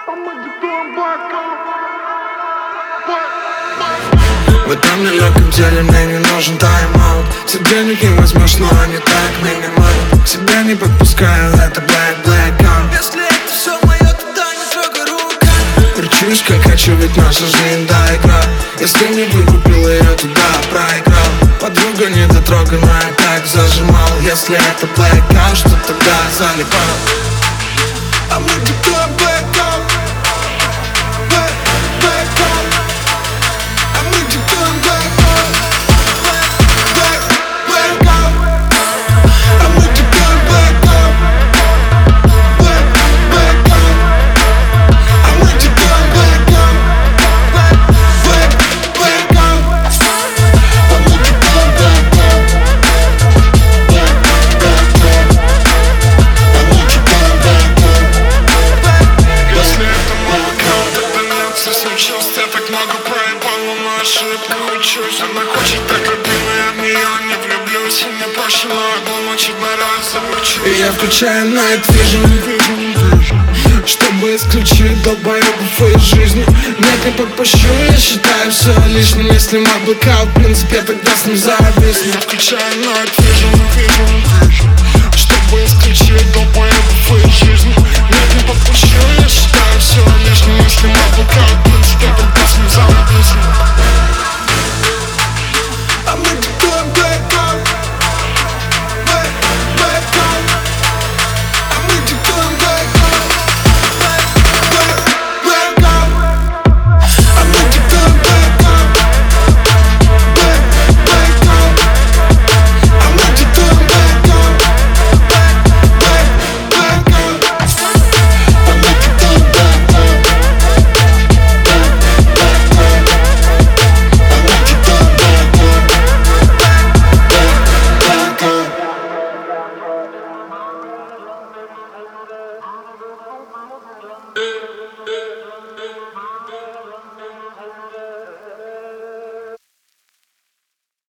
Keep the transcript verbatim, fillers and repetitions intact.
В этом нелегком деле мне не нужен тайм-аут. Все денег не возьмешь, но они так меня манят. К себе не подпускаю, это black, black out. Если это все мое, тогда не трогай руками. Кричишь, как хочу, ведь наша жизнь, да, игра. Если не выкупил ее, туда проиграл. Подруга недотроганная, как зажимал. Если это black out, что тогда залипал? А мы диктуем black out. Black, black out. А мы диктуем black out. Black, black, black out. А мы диктуем black out. Black, black out. А мы диктуем black out. Black, black, black out. А мы диктуем black out. Black, black out. А мы диктуем black out. Если это молоко, тогда нет, все случилось. Я так много проебал, но ошибка учусь. Она хочет так любимой, от нее не влюблюсь. И мне проще на одну ночь одной раз замучу. И я включаю Night Vision, чтобы исключить долбоебов из жизни. Нет, не подпущу, я считаю все лишним. Если мой блэкаут, в принципе, тогда с ним зависну. Я включаю Night Vision, чтобы исключить долбоебов из жизни.